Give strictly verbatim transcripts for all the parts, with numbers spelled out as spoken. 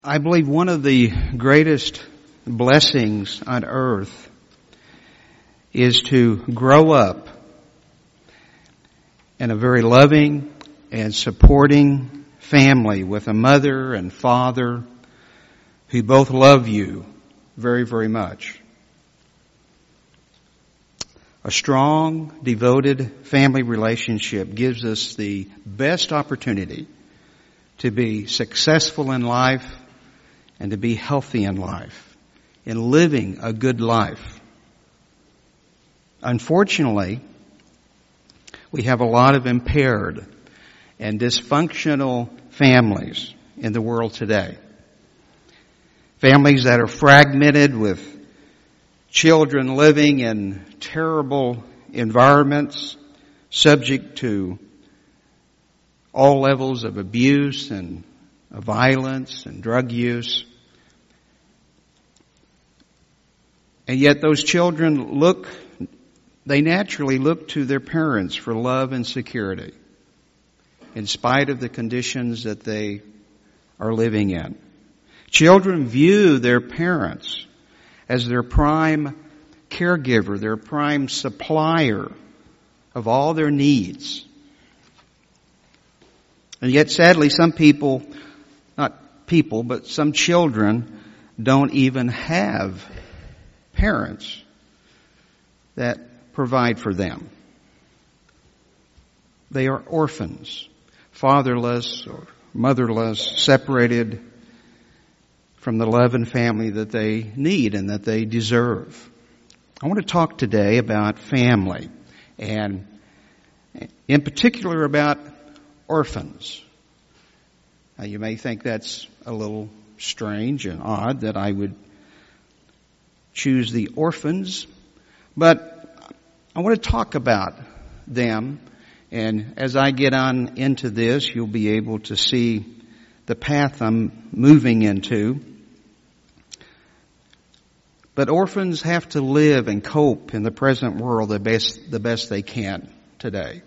I believe one of the greatest blessings on earth is to grow up in a very loving and supporting family with a mother and father who both love you very, very much. A strong, devoted family relationship gives us the best opportunity to be successful in life and to be healthy in life, in living a good life. Unfortunately, we have a lot of impaired and dysfunctional families in the world today. Families that are fragmented with children living in terrible environments, subject to all levels of abuse and violence and drug use. And yet those children look, they naturally look to their parents for love and security, in spite of the conditions that they are living in. Children view their parents as their prime caregiver, their prime supplier of all their needs. And yet, sadly, some people, not people, but some children don't even have parents that provide for them. They are orphans, fatherless or motherless, separated from the love and family that they need and that they deserve. I want to talk today about family, and in particular about orphans. Now, you may think that's a little strange and odd that I would choose the orphans, but I want to talk about them, and as I get on into this, you'll be able to see the path I'm moving into. But orphans have to live and cope in the present world the best, the best they can today.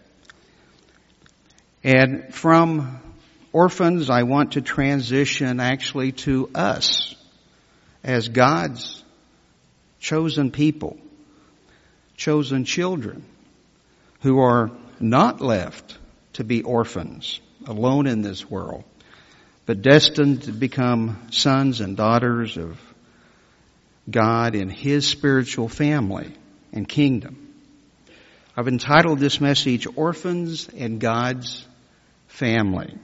And from orphans, I want to transition actually to us as God's chosen people, chosen children who are not left to be orphans alone in this world, but destined to become sons and daughters of God in His spiritual family and kingdom. I've entitled this message, Orphans and God's Family.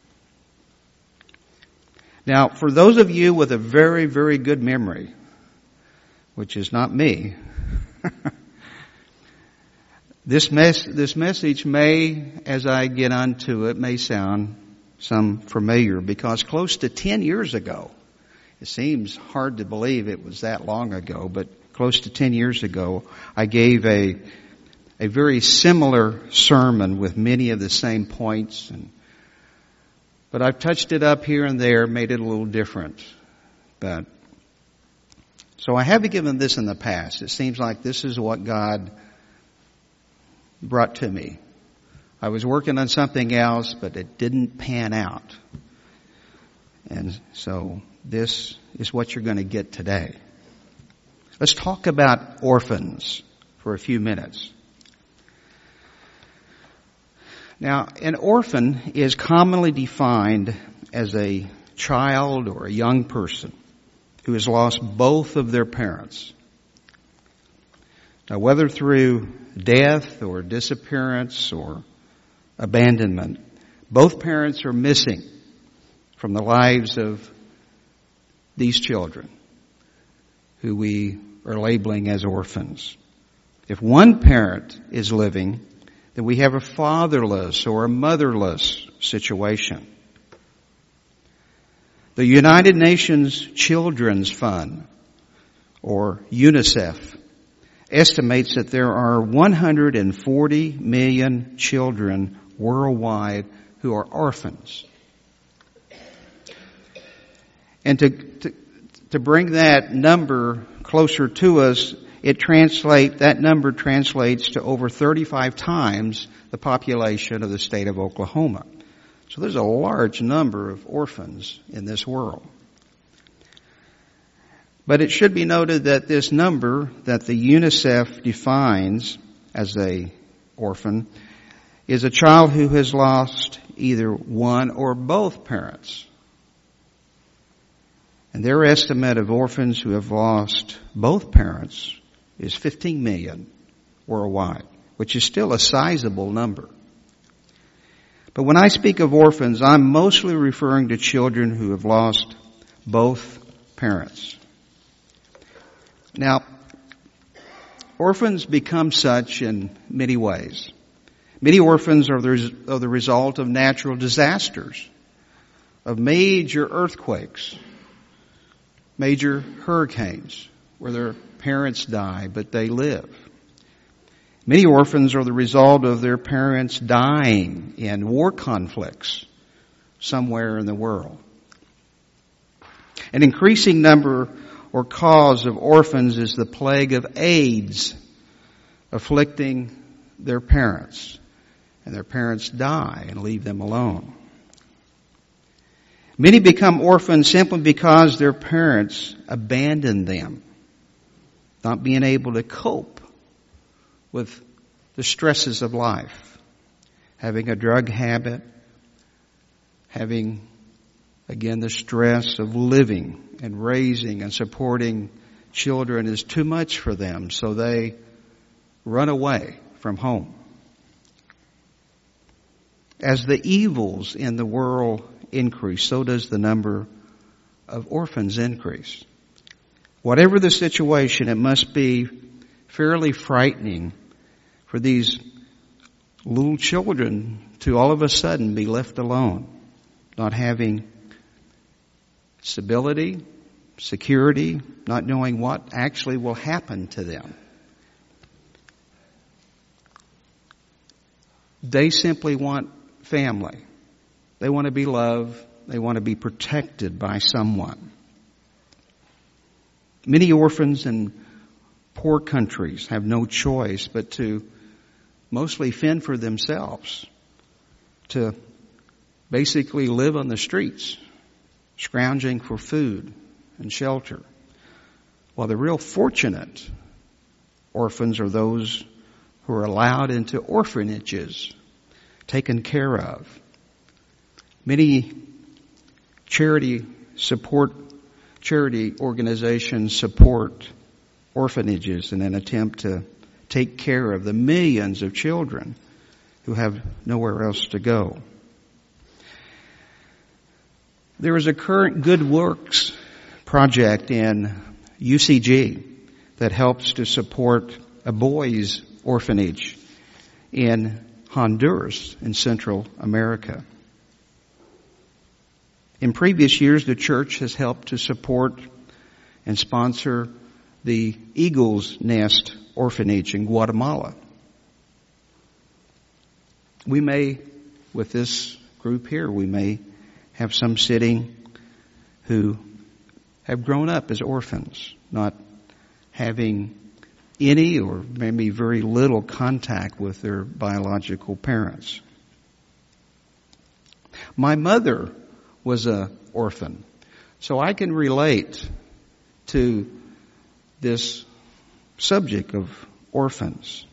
Now, for those of you with a very, very good memory, which is not me, this mes- this message may, as I get onto it, may sound some familiar, because close to ten years ago, it seems hard to believe it was that long ago, but close to ten years ago, I gave a a very similar sermon with many of the same points, and but I've touched it up here and there, made it a little different. But so I have given this in the past. It seems like this is what God brought to me. I was working on something else, but it didn't pan out. And so this is what you're going to get today. Let's talk about orphans for a few minutes. Now, an orphan is commonly defined as a child or a young person who has lost both of their parents. Now, whether through death or disappearance or abandonment, both parents are missing from the lives of these children who we are labeling as orphans. If one parent is living, then we have a fatherless or a motherless situation. The United Nations Children's Fund, or UNICEF, estimates that there are one hundred forty million children worldwide who are orphans. And to, to, to bring that number closer to us, it translate, that number translates to over thirty-five times the population of the state of Oklahoma. So there's a large number of orphans in this world. But it should be noted that this number that the UNICEF defines as a orphan is a child who has lost either one or both parents. And their estimate of orphans who have lost both parents is fifteen million worldwide, which is still a sizable number. But when I speak of orphans, I'm mostly referring to children who have lost both parents. Now, orphans become such in many ways. Many orphans are the, are the result of natural disasters, of major earthquakes, major hurricanes, where their parents die, but they live. Many orphans are the result of their parents dying in war conflicts somewhere in the world. An increasing number or cause of orphans is the plague of AIDS afflicting their parents, and their parents die and leave them alone. Many become orphans simply because their parents abandoned them, not being able to cope with the stresses of life, having a drug habit, having, again, the stress of living and raising and supporting children is too much for them, so they run away from home. As the evils in the world increase, so does the number of orphans increase. Whatever the situation, it must be fairly frightening for these little children to all of a sudden be left alone, not having stability, security, not knowing what actually will happen to them. They simply want family. They want to be loved. They want to be protected by someone. Many orphans in poor countries have no choice but to mostly fend for themselves, to basically live on the streets, scrounging for food and shelter. While the real fortunate orphans are those who are allowed into orphanages, taken care of. Many charity support, charity organizations support orphanages in an attempt to take care of the millions of children who have nowhere else to go. There is a current Good Works project in U C G that helps to support a boys' orphanage in Honduras in Central America. In previous years, the church has helped to support and sponsor the Eagle's Nest Orphanage in Guatemala. We may, with this group here, we may have some sitting who have grown up as orphans, not having any or maybe very little contact with their biological parents. My mother was an orphan, so I can relate to this subject of orphans.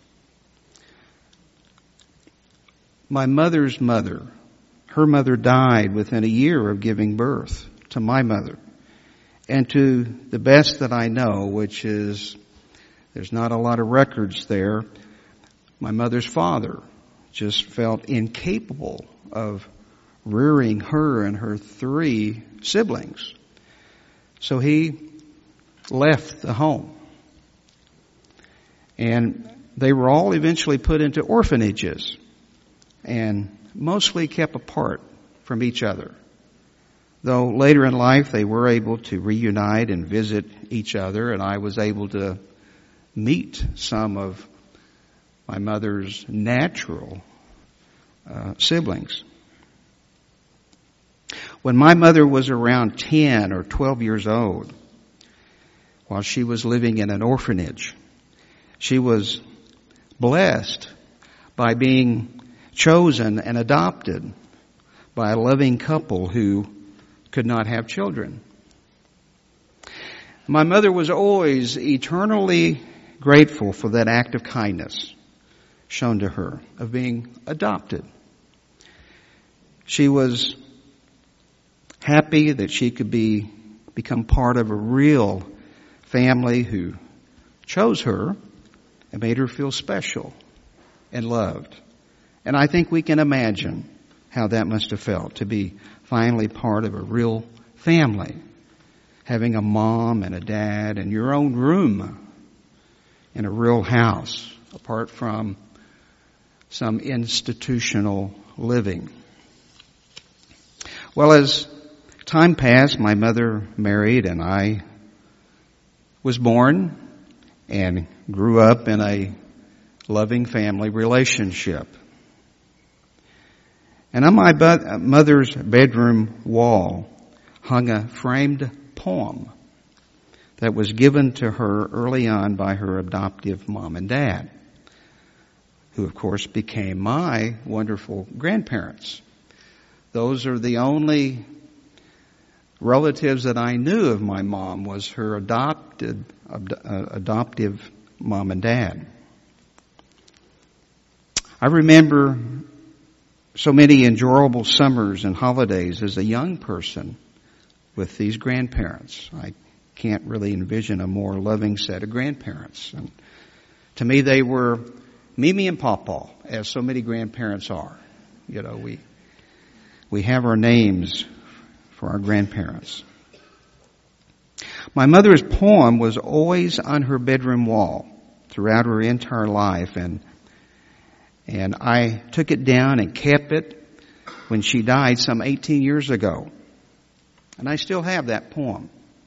My mother's mother, her mother died within a year of giving birth to my mother. And to the best that I know, which is, there's not a lot of records there, my mother's father just felt incapable of rearing her and her three siblings. So he left the home. And they were all eventually put into orphanages and mostly kept apart from each other. Though later in life they were able to reunite and visit each other, and I was able to meet some of my mother's natural uh, siblings. When my mother was around ten or twelve years old, while she was living in an orphanage, she was blessed by being chosen and adopted by a loving couple who could not have children. My mother was always eternally grateful for that act of kindness shown to her of being adopted. She was happy that she could be become part of a real family who chose her and made her feel special and loved. And I think we can imagine how that must have felt to be finally part of a real family, having a mom and a dad and your own room in a real house, apart from some institutional living. Well, as time passed, my mother married and I was born and grew up in a loving family relationship. And on my mother's bedroom wall hung a framed poem that was given to her early on by her adoptive mom and dad, who of course became my wonderful grandparents. Those are the only relatives that I knew of my mom, was her adopted, ad, uh, adoptive mom and dad. I remember so many enjoyable summers and holidays as a young person with these grandparents. I can't really envision a more loving set of grandparents. And to me, they were Mimi and Pawpaw, as so many grandparents are. You know, we we have our names for our grandparents. My mother's poem was always on her bedroom wall throughout her entire life, and and I took it down and kept it when she died some eighteen years ago. And I still have that poem.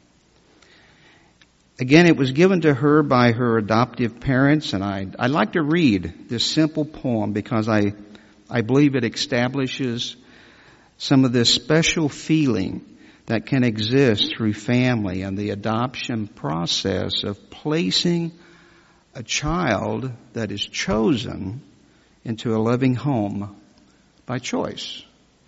Again, it was given to her by her adoptive parents, and I, I'd like to read this simple poem because I, I believe it establishes some of this special feeling that can exist through family and the adoption process of placing a child that is chosen into a loving home by choice.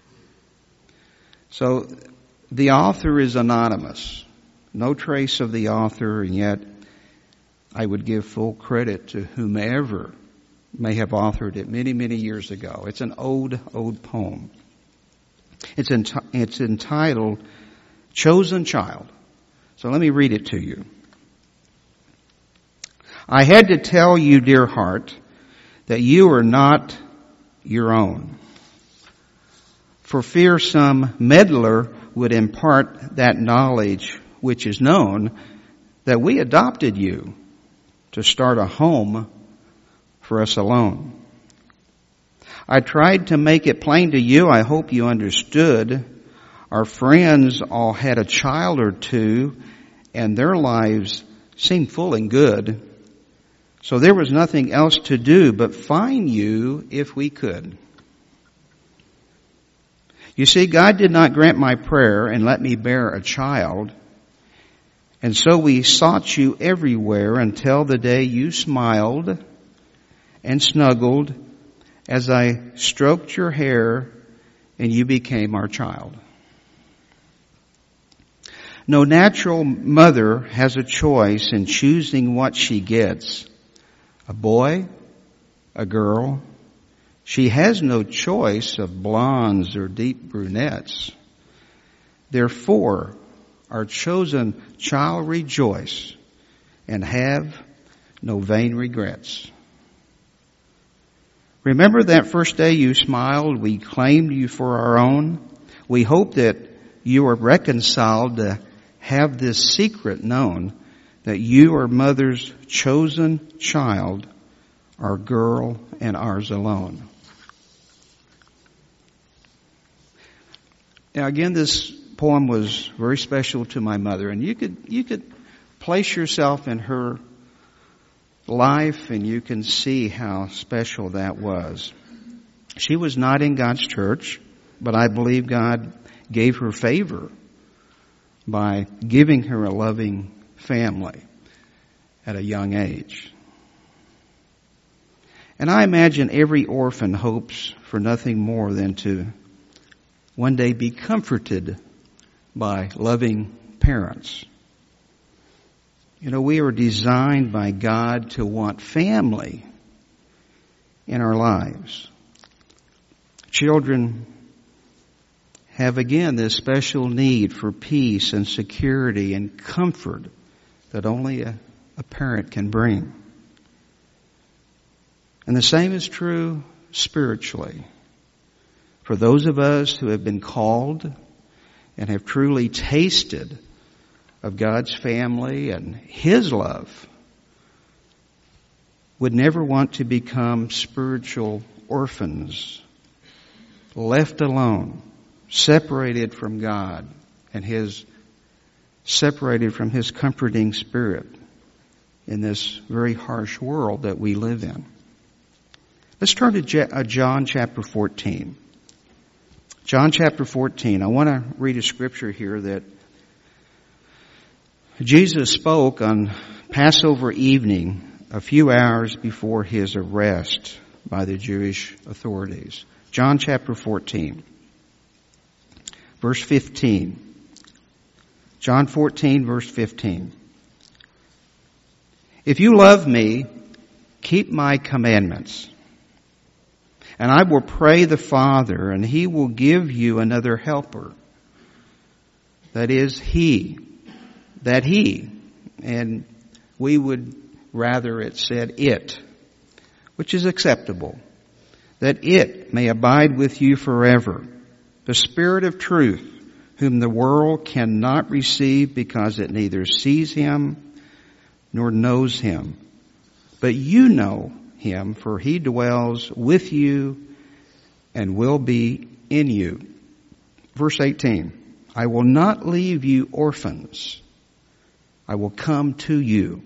So the author is anonymous. No trace of the author, and yet I would give full credit to whomever may have authored it many, many years ago. It's an old, old poem. It's, enti- it's entitled Chosen Child. So let me read it to you. I had to tell you, dear heart, that you are not your own, for fear some meddler would impart that knowledge which is known, that we adopted you to start a home for us alone. I tried to make it plain to you. I hope you understood. Our friends all had a child or two, and their lives seemed full and good. So there was nothing else to do but find you if we could. You see, God did not grant my prayer and let me bear a child. And so we sought you everywhere until the day you smiled and snuggled as I stroked your hair and you became our child. No natural mother has a choice in choosing what she gets. A boy, a girl. She has no choice of blondes or deep brunettes. Therefore, our chosen child rejoice and have no vain regrets. Remember that first day you smiled, we claimed you for our own. We hope that you are reconciled to have this secret known, that you are mother's chosen child, our girl and ours alone. Now again, this poem was very special to my mother, and you could you could place yourself in her life and you can see how special that was. She was not in God's church, but I believe God gave her favor by giving her a loving family at a young age. And I imagine every orphan hopes for nothing more than to one day be comforted by loving parents. You know, we are designed by God to want family in our lives. Children have again this special need for peace and security and comfort that only a, a parent can bring. And the same is true spiritually. For those of us who have been called and have truly tasted of God's family and His love, would never want to become spiritual orphans, left alone, separated from God and His, separated from His comforting Spirit in this very harsh world that we live in. Let's turn to John chapter fourteen. John chapter fourteen. I want to read a scripture here that Jesus spoke on Passover evening a few hours before His arrest by the Jewish authorities. John chapter fourteen, verse fifteen. John fourteen, verse fifteen. If you love me, keep my commandments. And I will pray the Father, and He will give you another helper. That is, He. That He. And we would rather it said it, which is acceptable. That it may abide with you forever. The Spirit of truth, whom the world cannot receive because it neither sees Him nor knows Him. But you know Him, for He dwells with you and will be in you. Verse eighteen, I will not leave you orphans. I will come to you.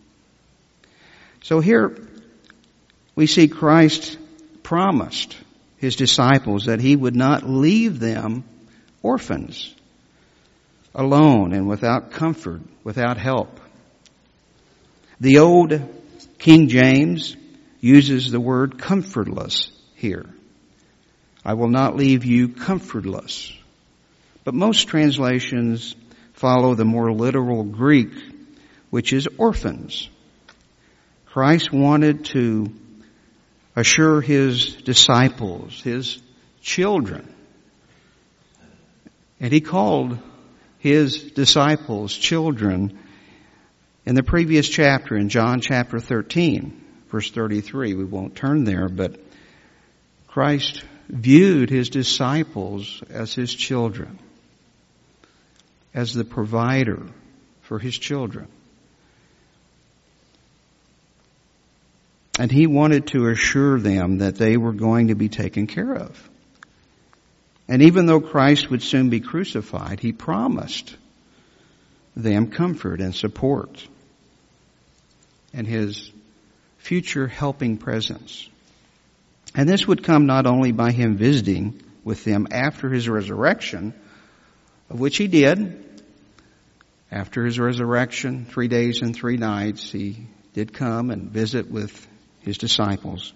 So here we see Christ promised His disciples that He would not leave them orphans, alone and without comfort, without help. The old King James uses the word comfortless here. I will not leave you comfortless. But most translations follow the more literal Greek, which is orphans. Christ wanted to assure His disciples, His children, and He called His disciples children in the previous chapter, in John chapter thirteen. Verse thirty-three, we won't turn there, but Christ viewed His disciples as His children, as the provider for His children. And He wanted to assure them that they were going to be taken care of. And even though Christ would soon be crucified, He promised them comfort and support and His future helping presence. And this would come not only by Him visiting with them after His resurrection, of which He did. After His resurrection, three days and three nights, He did come and visit with His disciples.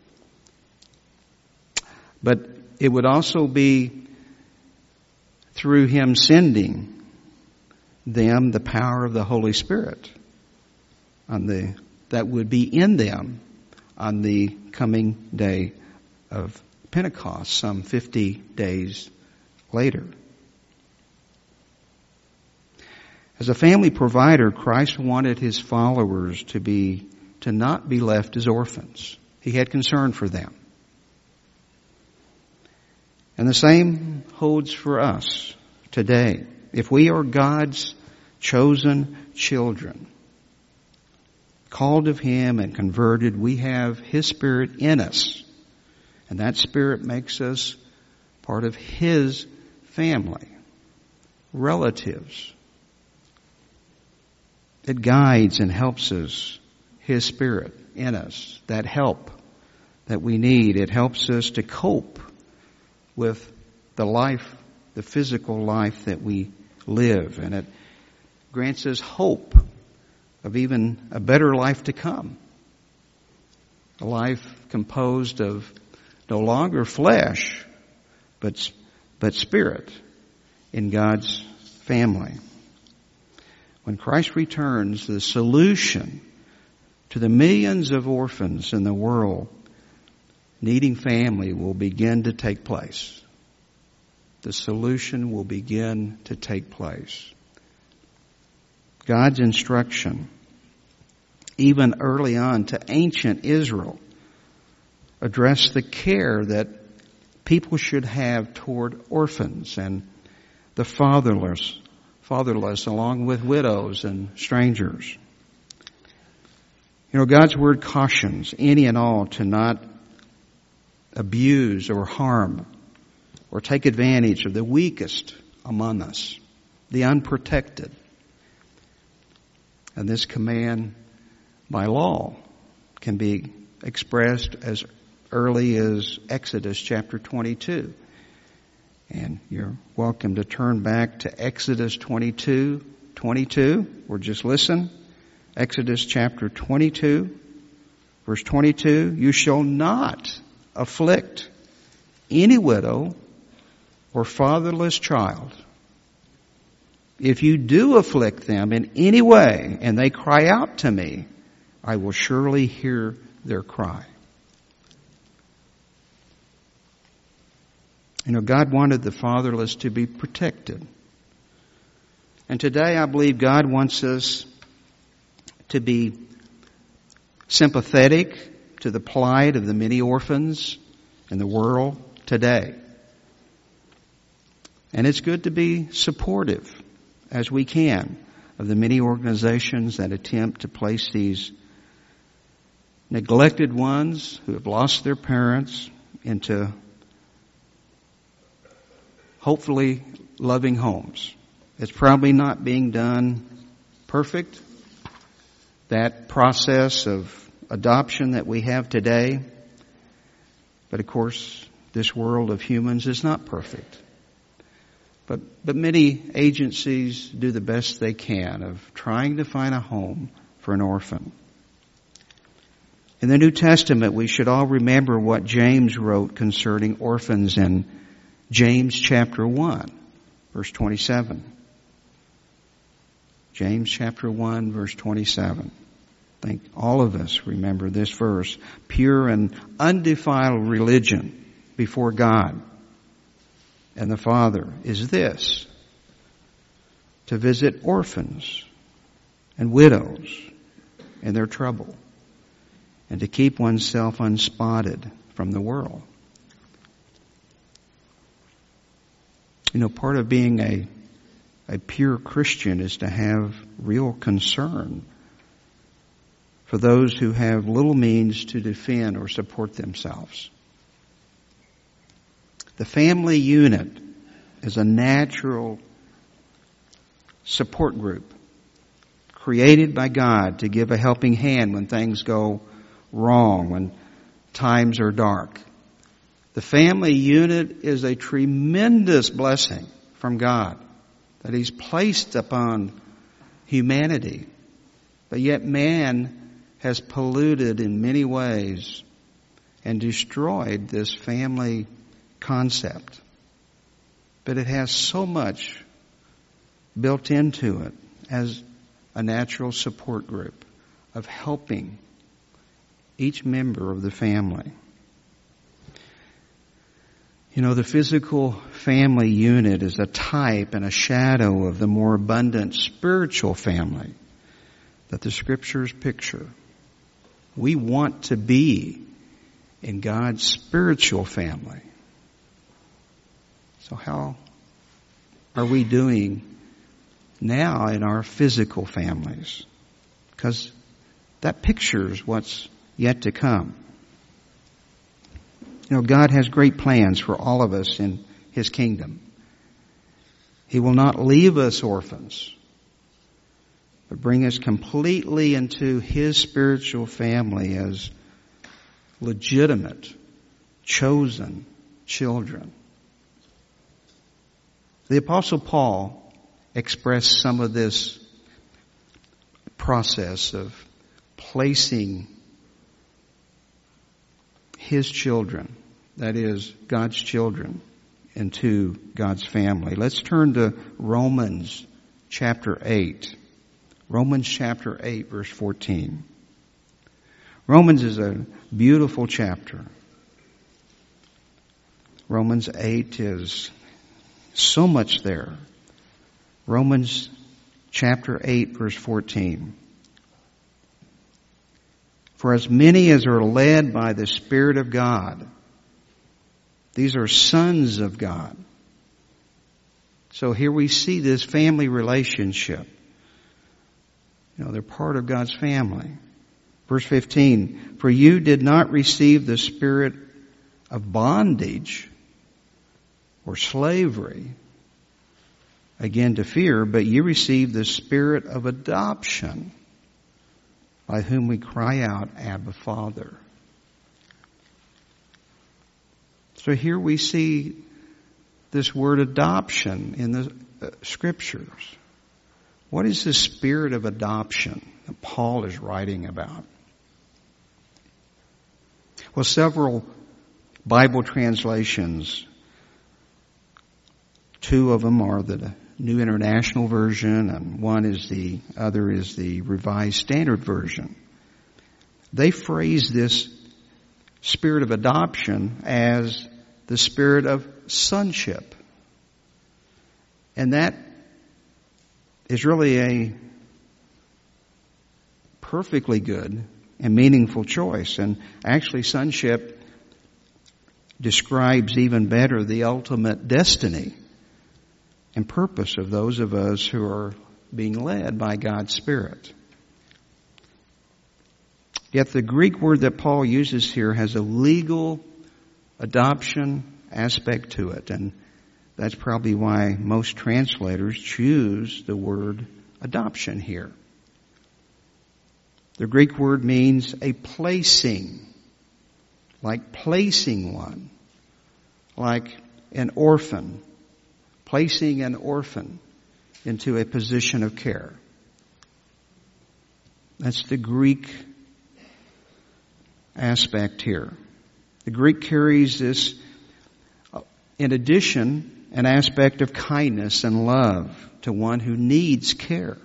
But it would also be through Him sending them the power of the Holy Spirit on the that would be in them on the coming day of Pentecost, some fifty days later. As a family provider, Christ wanted His followers to be, to not be left as orphans. He had concern for them. And the same holds for us today. If we are God's chosen children, called of Him and converted, we have His Spirit in us. And that Spirit makes us part of His family, relatives. It guides and helps us, His Spirit in us, that help that we need. It helps us to cope with the life, the physical life that we live. And it grants us hope of even a better life to come. A life composed of no longer flesh, but, but spirit in God's family. when Christ returns, the solution to the millions of orphans in the world needing family will begin to take place. The solution will begin to take place. God's instruction, even early on to ancient Israel, addressed the care that people should have toward orphans and the fatherless, fatherless, along with widows and strangers. You know, God's Word cautions any and all to not abuse or harm or take advantage of the weakest among us, the unprotected. And this command by law can be expressed as early as Exodus chapter twenty-two. And you're welcome to turn back to Exodus twenty-two, twenty-two, or just listen. Exodus chapter twenty-two, verse twenty-two, you shall not afflict any widow or fatherless child. If you do afflict them in any way and they cry out to me, I will surely hear their cry. You know, God wanted the fatherless to be protected. And today I believe God wants us to be sympathetic to the plight of the many orphans in the world today. And it's good to be supportive as we can of the many organizations that attempt to place these neglected ones who have lost their parents into hopefully loving homes. It's probably not being done perfect. That process of adoption that we have today. But of course, this world of humans is not perfect. But, but many agencies do the best they can of trying to find a home for an orphan. In the New Testament, we should all remember what James wrote concerning orphans in James chapter one, verse twenty-seven. James chapter one, verse twenty-seven. I think all of us remember this verse. Pure and undefiled religion before God and the Father is this: to visit orphans and widows in their trouble, and to keep oneself unspotted from the world. You know, part of being a a pure Christian is to have real concern for those who have little means to defend or support themselves. The family unit is a natural support group created by God to give a helping hand when things go wrong, when times are dark. The family unit is a tremendous blessing from God that He's placed upon humanity. But yet man has polluted in many ways and destroyed this family concept. But it has so much built into it as a natural support group of helping each member of the family. You know, the physical family unit is a type and a shadow of the more abundant spiritual family that the Scriptures picture. We want to be in God's spiritual family. So how are we doing now in our physical families? Because that pictures what's yet to come. You know, God has great plans for all of us in His kingdom. He will not leave us orphans, but bring us completely into His spiritual family as legitimate, chosen children. The Apostle Paul expressed some of this process of placing His children, that is, God's children, into God's family. Let's turn to Romans chapter eight. Romans chapter eight, verse fourteen. Romans is a beautiful chapter. Romans eight is so much there. Romans chapter eight, verse fourteen. For as many as are led by the Spirit of God, these are sons of God. So here we see this family relationship. You know, they're part of God's family. Verse fifteen, for you did not receive the spirit of bondage or slavery, again to fear, but you received the spirit of adoption, by whom we cry out, Abba, Father. So here we see this word adoption in the uh, Scriptures. What is the spirit of adoption that Paul is writing about? Well, several Bible translations, two of them are the New International Version, and one is the other is the Revised Standard Version. They phrase this spirit of adoption as the spirit of sonship. And that is really a perfectly good and meaningful choice. And actually, sonship describes even better the ultimate destiny and purpose of those of us who are being led by God's Spirit. Yet the Greek word that Paul uses here has a legal adoption aspect to it, and that's probably why most translators choose the word adoption here. The Greek word means a placing, like placing one, like an orphan, placing an orphan into a position of care. That's the Greek aspect here. The Greek carries this, in addition, an aspect of kindness and love to one who needs care.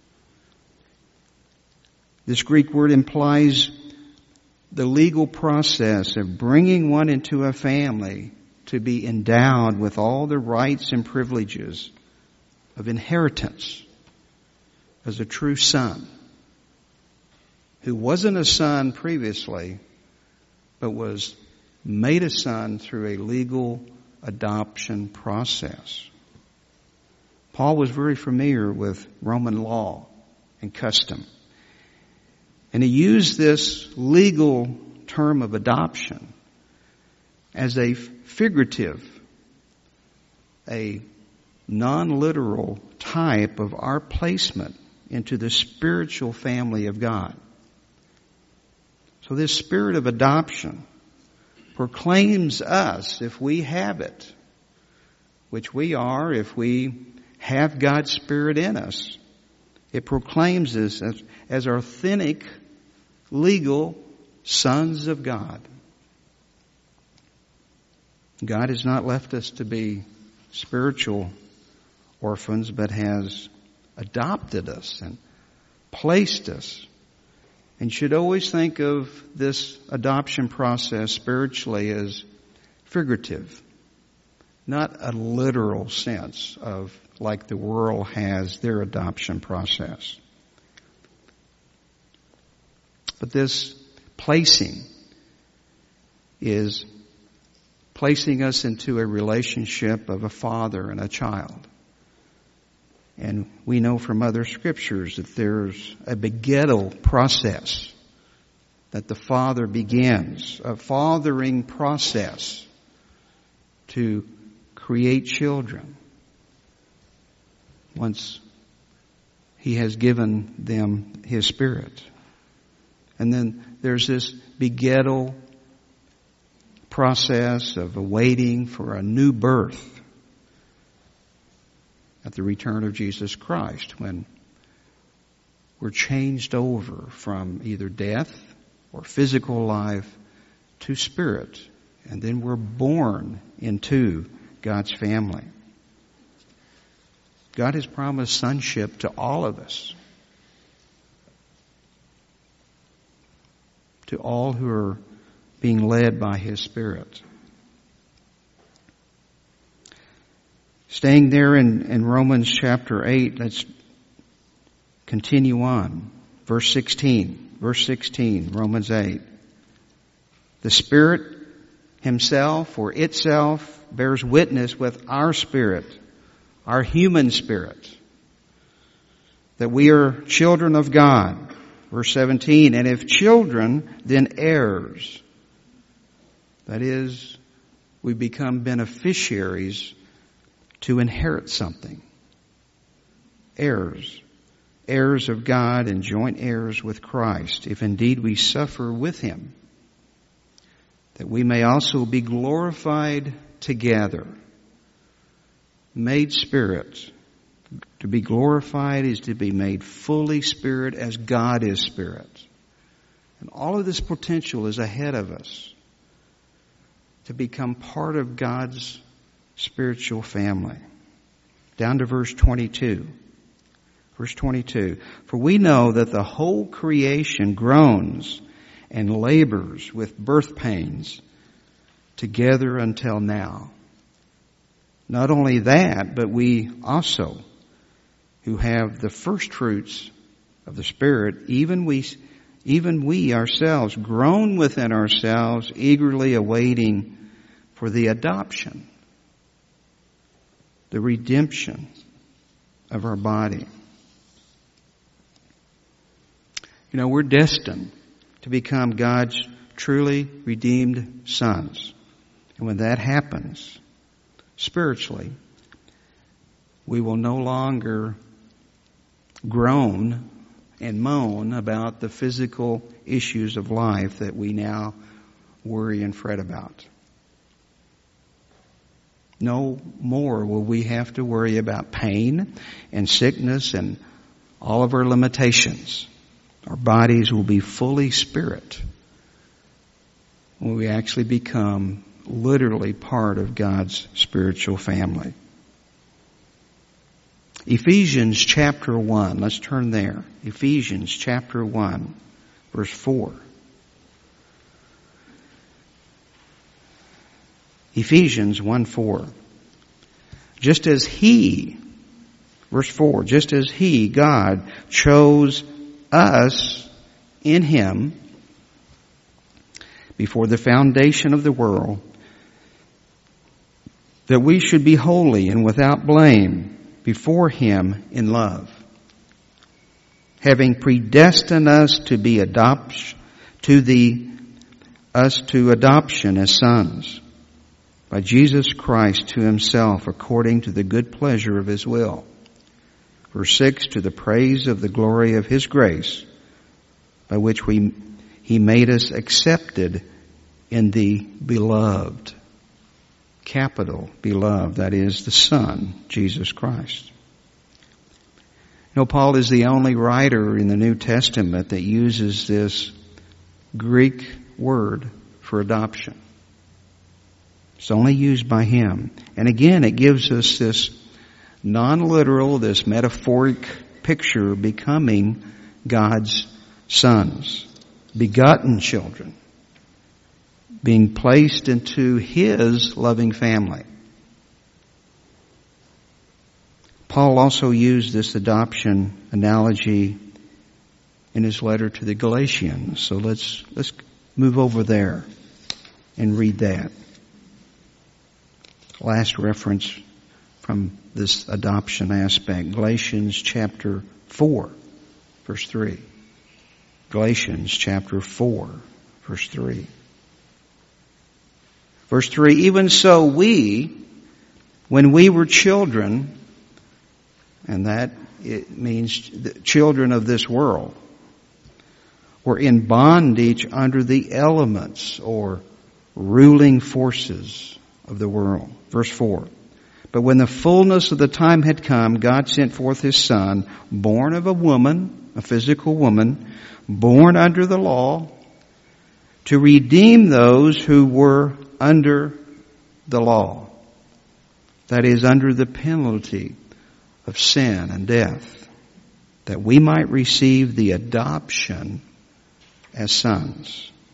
This Greek word implies the legal process of bringing one into a family to be endowed with all the rights and privileges of inheritance as a true son, who wasn't a son previously, but was made a son through a legal adoption process. Paul was very familiar with Roman law and custom. And he used this legal term of adoption as a figurative, a non-literal type of our placement into the spiritual family of God. So this spirit of adoption proclaims us, if we have it, which we are, if we have God's Spirit in us, it proclaims us as, as authentic, legal sons of God. God has not left us to be spiritual orphans, but has adopted us and placed us. And should always think of this adoption process spiritually as figurative, not a literal sense of like the world has their adoption process. But this placing is placing us into a relationship of a father and a child. And we know from other scriptures that there's a begettal process that the father begins, a fathering process to create children once he has given them his Spirit. And then there's this begettal process of awaiting for a new birth at the return of Jesus Christ, when we're changed over from either death or physical life to spirit, and then we're born into God's family. God has promised sonship to all of us. to all who are being led by His Spirit. Staying there in, in Romans chapter eight, let's continue on. Verse sixteen. Verse sixteen, Romans eight. The Spirit Himself or itself bears witness with our spirit, our human spirit, that we are children of God. Verse seventeen, and if children, then heirs. That is, we become beneficiaries to inherit something. Heirs. Heirs of God and joint heirs with Christ, if indeed we suffer with Him, that we may also be glorified together. Made spirit. To be glorified is to be made fully spirit as God is spirit. And all of this potential is ahead of us to become part of God's spiritual family. Down to verse twenty-two. Verse twenty-two. For we know that the whole creation groans and labors with birth pains together until now. Not only that, but we also, who have the first fruits of the Spirit, even we, even we ourselves groan within ourselves, eagerly awaiting for the adoption, the redemption of our body. You know, we're destined to become God's truly redeemed sons. And when that happens, spiritually, we will no longer groan and moan about the physical issues of life that we now worry and fret about. No more will we have to worry about pain and sickness and all of our limitations. Our bodies will be fully spirit when we actually become literally part of God's spiritual family. Ephesians chapter one. Let's turn there. Ephesians chapter one, verse four. Ephesians one four. Just as He, verse four, just as He, God, chose us in Him before the foundation of the world, that we should be holy and without blame before Him in love, having predestined us to be adoption to the us to adoption as sons by Jesus Christ to Himself, according to the good pleasure of His will. Verse six, to the praise of the glory of His grace, by which we He made us accepted in the beloved. Capital beloved, that is the Son, Jesus Christ. You know, Paul is the only writer in the New Testament that uses this Greek word for adoption. It's only used by him. And again, it gives us this non-literal, this metaphoric picture of becoming God's sons, begotten children, being placed into His loving family. Paul also used this adoption analogy in his letter to the Galatians. So let's let's move over there and read that. Last reference from this adoption aspect, Galatians chapter four, verse three. Galatians chapter four, verse three. Verse three, even so we, when we were children, and that it means the children of this world, were in bondage under the elements or ruling forces of the world. Verse four, but when the fullness of the time had come, God sent forth His Son, born of a woman, a physical woman, born under the law, to redeem those who were under the law. That is, under the penalty of sin and death, that we might receive the adoption as sons.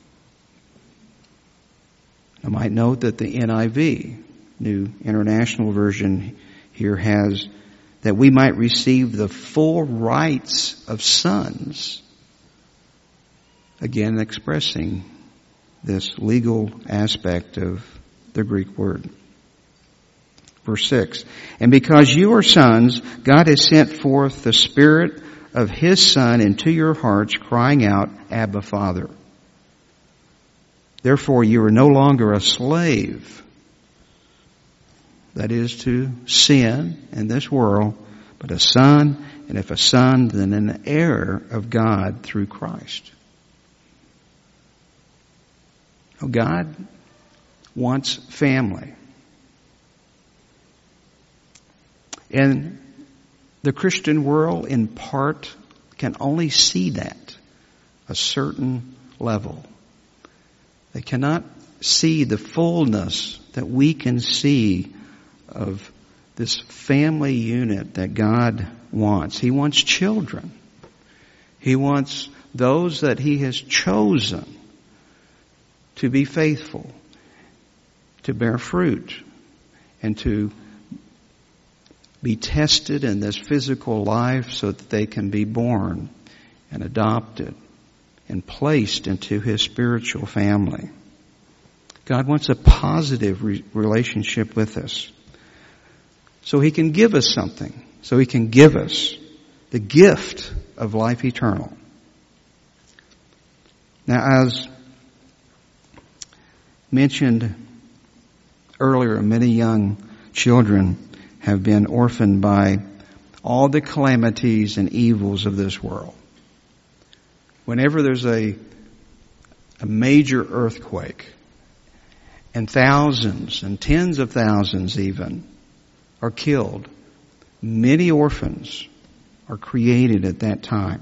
I might note that the N I V, New International Version, here has that we might receive the full rights of sons. Again, expressing this legal aspect of the Greek word. Verse six, and because you are sons, God has sent forth the Spirit of His Son into your hearts, crying out, Abba, Father. Therefore, you are no longer a slave. That is to sin in this world, but a son, and if a son, then an heir of God through Christ. God wants family. And the Christian world, in part, can only see that, a certain level. They cannot see the fullness that we can see of this family unit that God wants. He wants children. He wants those that He has chosen to be faithful, to bear fruit, and to be tested in this physical life so that they can be born and adopted and placed into His spiritual family. God wants a positive re- relationship with us. So He can give us something. So He can give us the gift of life eternal. Now, as mentioned earlier, many young children have been orphaned by all the calamities and evils of this world. Whenever there's a, a major earthquake, and thousands and tens of thousands even are killed, many orphans are created at that time.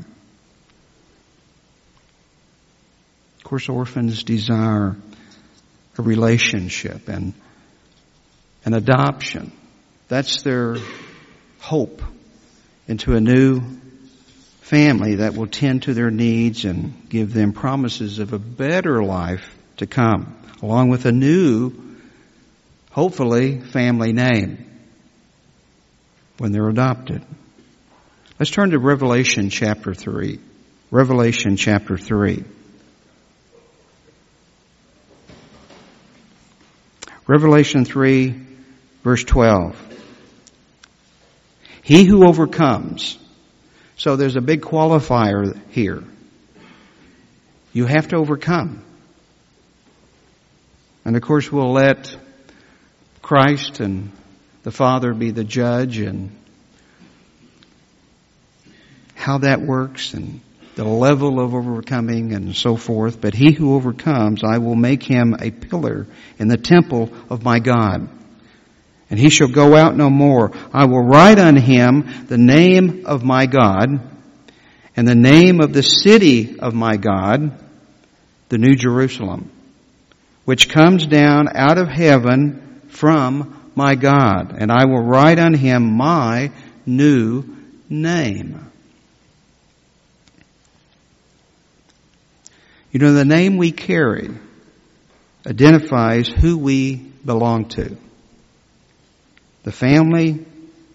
Of course, orphans desire a relationship and an adoption. That's their hope into a new family that will tend to their needs and give them promises of a better life to come, along with a new, hopefully, family name when they're adopted. Let's turn to Revelation chapter three. Revelation chapter three. Revelation three, verse twelve. He who overcomes. So there's a big qualifier here. You have to overcome. And of course we'll let Christ and the Father be the judge and how that works and the level of overcoming and so forth. But he who overcomes, I will make him a pillar in the temple of my God. And he shall go out no more. I will write on him the name of my God and the name of the city of my God, the New Jerusalem, which comes down out of heaven from my God. And I will write on him my new name. You know, the name we carry identifies who we belong to. The family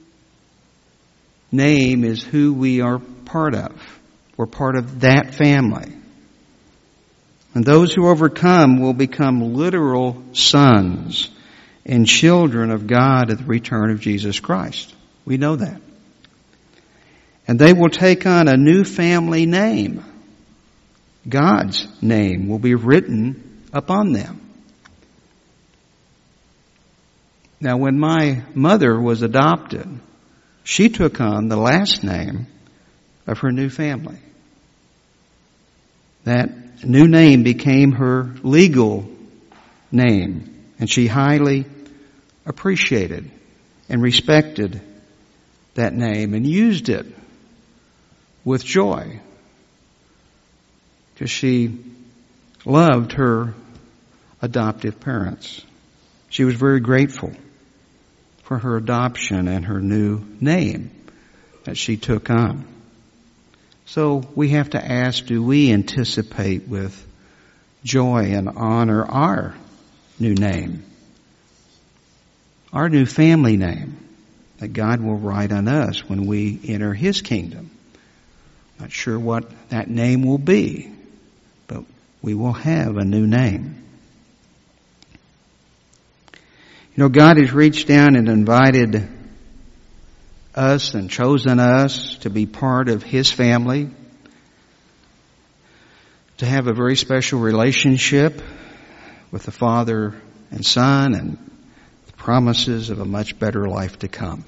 name is who we are part of. We're part of that family. And those who overcome will become literal sons and children of God at the return of Jesus Christ. We know that. And they will take on a new family name. God's name will be written upon them. Now, when my mother was adopted, she took on the last name of her new family. That new name became her legal name, and she highly appreciated and respected that name and used it with joy because she loved her adoptive parents. She was very grateful for her adoption and her new name that she took on. So we have to ask, do we anticipate with joy and honor our new name. Our new family name that God will write on us when we enter His kingdom. Not sure what that name will be, but we will have a new name. You know, God has reached down and invited us and chosen us to be part of His family, to have a very special relationship with the Father and Son, and the promises of a much better life to come.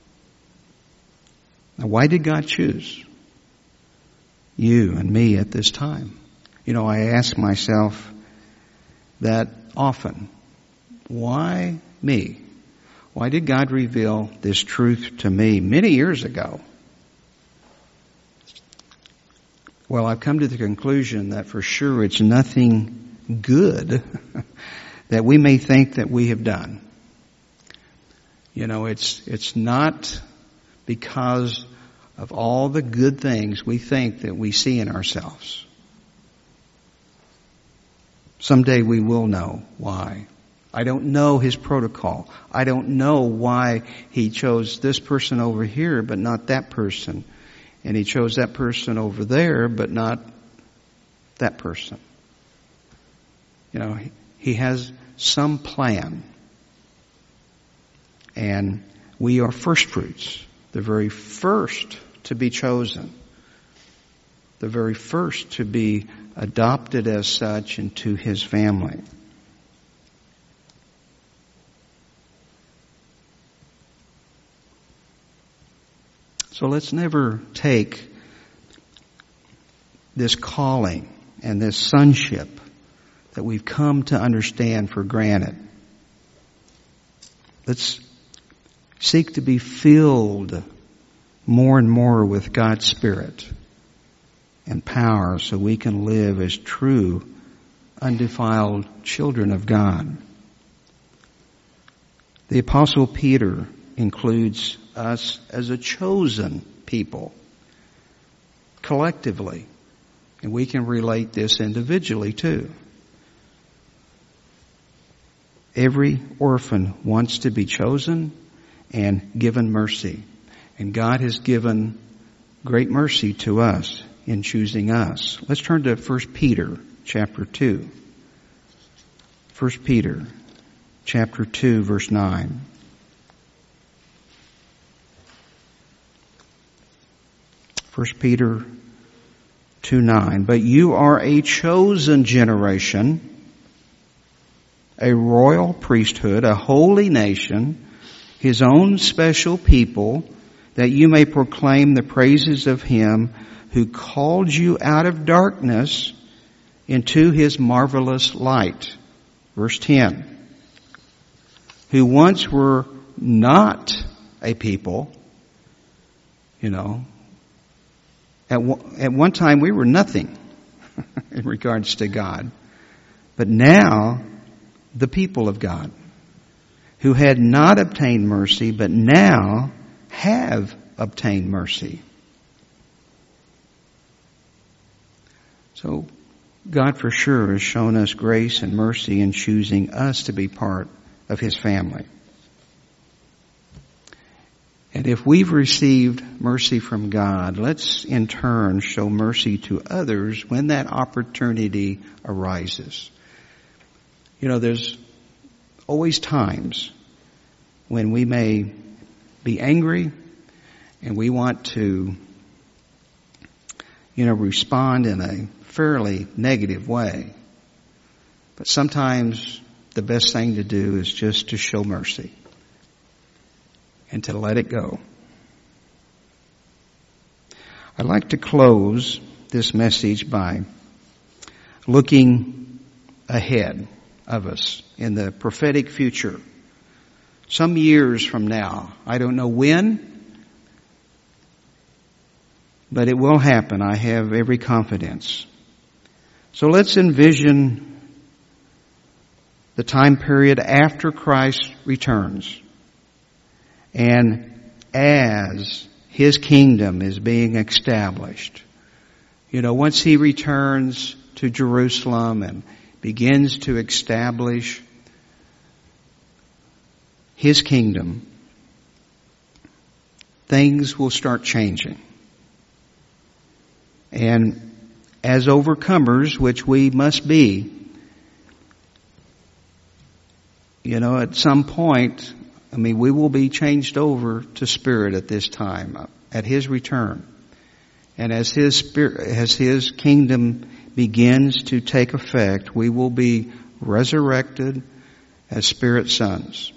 Now, why did God choose you and me at this time? You know, I ask myself that often. Why me? Why did God reveal this truth to me many years ago? Well, I've come to the conclusion that for sure it's nothing good that we may think that we have done. You know, it's it's not because of all the good things we think that we see in ourselves. Someday we will know why. I don't know His protocol. I don't know why He chose this person over here but not that person. And He chose that person over there but not that person. You know, He has some plan. And we are first fruits, the very first to be chosen, the very first to be adopted as such into His family. So let's never take this calling and this sonship that we've come to understand for granted. Let's seek to be filled more and more with God's Spirit and power so we can live as true, undefiled children of God. The Apostle Peter includes us as a chosen people, collectively. And we can relate this individually too. Every orphan wants to be chosen and given mercy. And God has given great mercy to us in choosing us. Let's turn to First Peter chapter two. First Peter chapter two, verse nine. First Peter two nine. But you are a chosen generation, a royal priesthood, a holy nation, His own special people, that you may proclaim the praises of Him who called you out of darkness into His marvelous light. Verse ten. Who once were not a people, you know, At one, at one time we were nothing in regards to God. But now, the people of God, who had not obtained mercy, but now have obtained mercy. So, God for sure has shown us grace and mercy in choosing us to be part of His family. And if we've received mercy from God, let's in turn show mercy to others when that opportunity arises. You know, there's always times when we may be angry and we want to, you know, respond in a fairly negative way. But sometimes the best thing to do is just to show mercy and to let it go. I'd like to close this message by looking ahead of us in the prophetic future. Some years from now, I don't know when, but it will happen. I have every confidence. So let's envision the time period after Christ returns. And as His kingdom is being established, you know, once He returns to Jerusalem and begins to establish His kingdom, things will start changing. And as overcomers, which we must be, you know, at some point, I mean, we will be changed over to spirit at this time, at His return. And as His spirit, as His kingdom begins to take effect, we will be resurrected as spirit sons.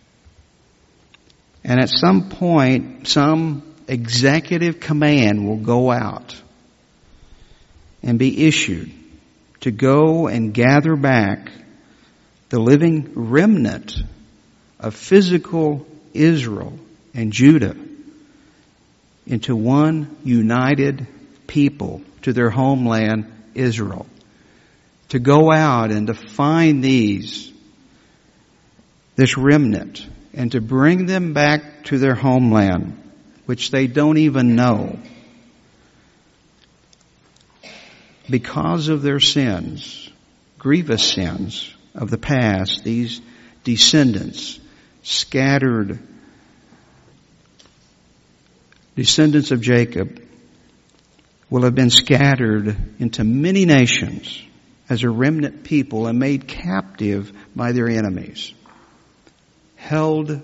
And at some point, some executive command will go out and be issued to go and gather back the living remnant of physical Israel and Judah into one united people to their homeland, Israel. To go out and to find these, this remnant, and to bring them back to their homeland, which they don't even know. Because of their sins, grievous sins of the past, these descendants, scattered descendants of Jacob, will have been scattered into many nations as a remnant people and made captive by their enemies, held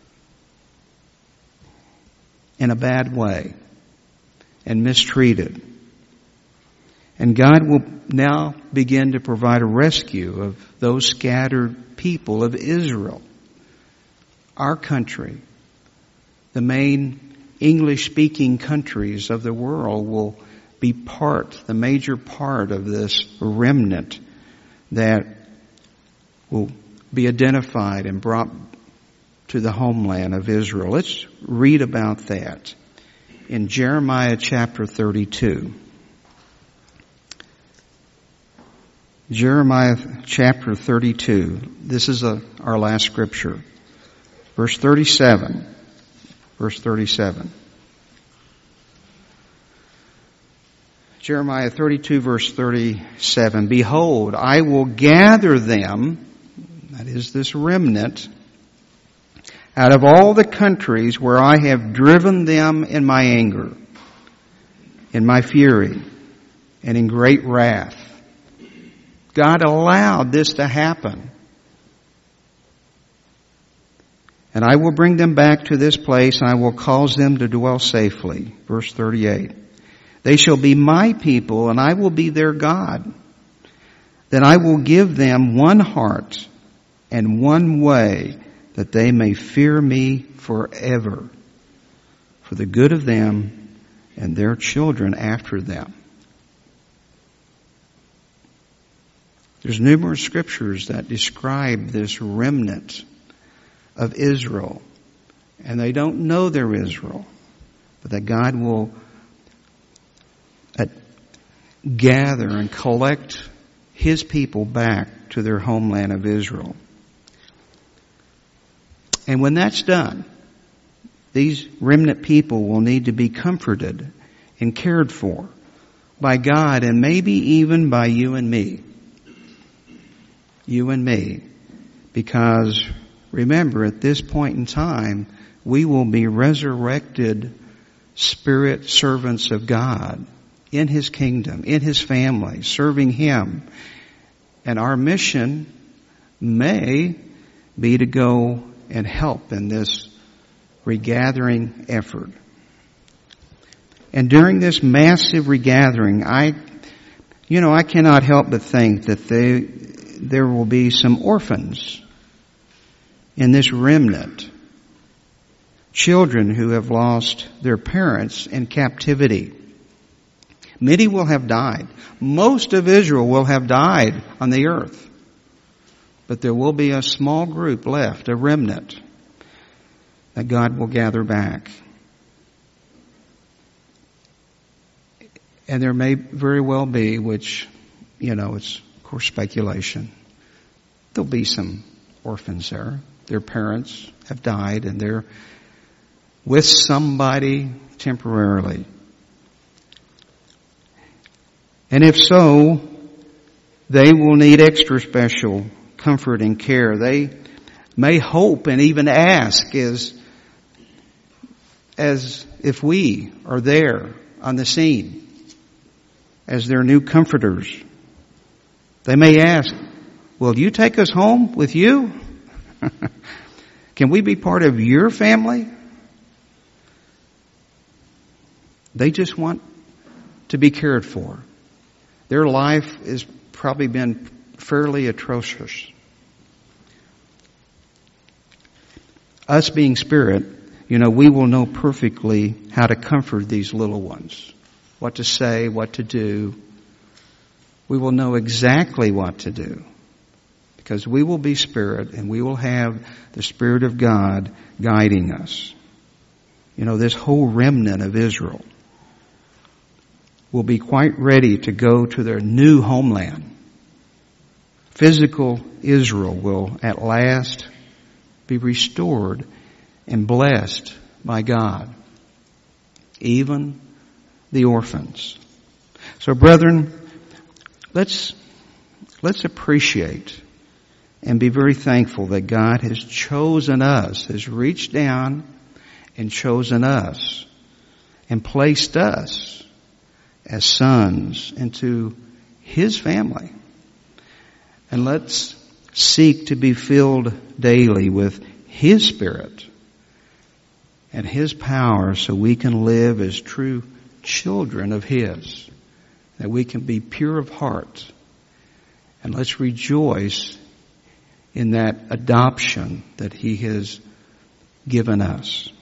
in a bad way and mistreated. And God will now begin to provide a rescue of those scattered people of Israel. Our country, the main English-speaking countries of the world, will be part, the major part of this remnant that will be identified and brought to the homeland of Israel. Let's read about that in Jeremiah chapter thirty-two. Jeremiah chapter thirty-two. This is a, our last scripture. Verse thirty-seven. Verse thirty-seven. Jeremiah thirty-two verse thirty-seven. Behold, I will gather them, that is this remnant, out of all the countries where I have driven them in my anger, in my fury, and in great wrath. God allowed this to happen. And I will bring them back to this place, and I will cause them to dwell safely. Verse thirty-eight. They shall be my people, and I will be their God. Then I will give them one heart and one way, that they may fear me forever, for the good of them and their children after them. There's numerous scriptures that describe this remnant of Israel. And they don't know they're Israel, but that God will uh, gather and collect His people back to their homeland of Israel. And when that's done, these remnant people will need to be comforted and cared for by God, and maybe even by you and me. You and me. Because remember, at this point in time, we will be resurrected spirit servants of God in His kingdom, in His family, serving Him. And our mission may be to go and help in this regathering effort. And during this massive regathering, I, you know, I cannot help but think that they, there will be some orphans in this remnant. Children who have lost their parents in captivity. Many will have died. Most of Israel will have died on the earth. But there will be a small group left, a remnant, that God will gather back. And there may very well be, which, you know, it's of course speculation, there'll be some orphans there. Their parents have died and they're with somebody temporarily. And if so, they will need extra special comfort and care. They, may hope and even ask as, as if we are there on the scene as their new comforters. They may ask, will you take us home with you? Can we be part of your family? They just want to be cared for. Their life has probably been fairly atrocious. Us being spirit, you know, we will know perfectly how to comfort these little ones. What to say, what to do. We will know exactly what to do. Because we will be spirit and we will have the Spirit of God guiding us. You know, this whole remnant of Israel will be quite ready to go to their new homeland. Physical Israel will at last be restored and blessed by God. Even the orphans. So brethren, let's, let's appreciate and be very thankful that God has chosen us, has reached down and chosen us and placed us as sons into His family. And let's seek to be filled daily with His Spirit and His power so we can live as true children of His, that we can be pure of heart. And let's rejoice in that adoption that He has given us.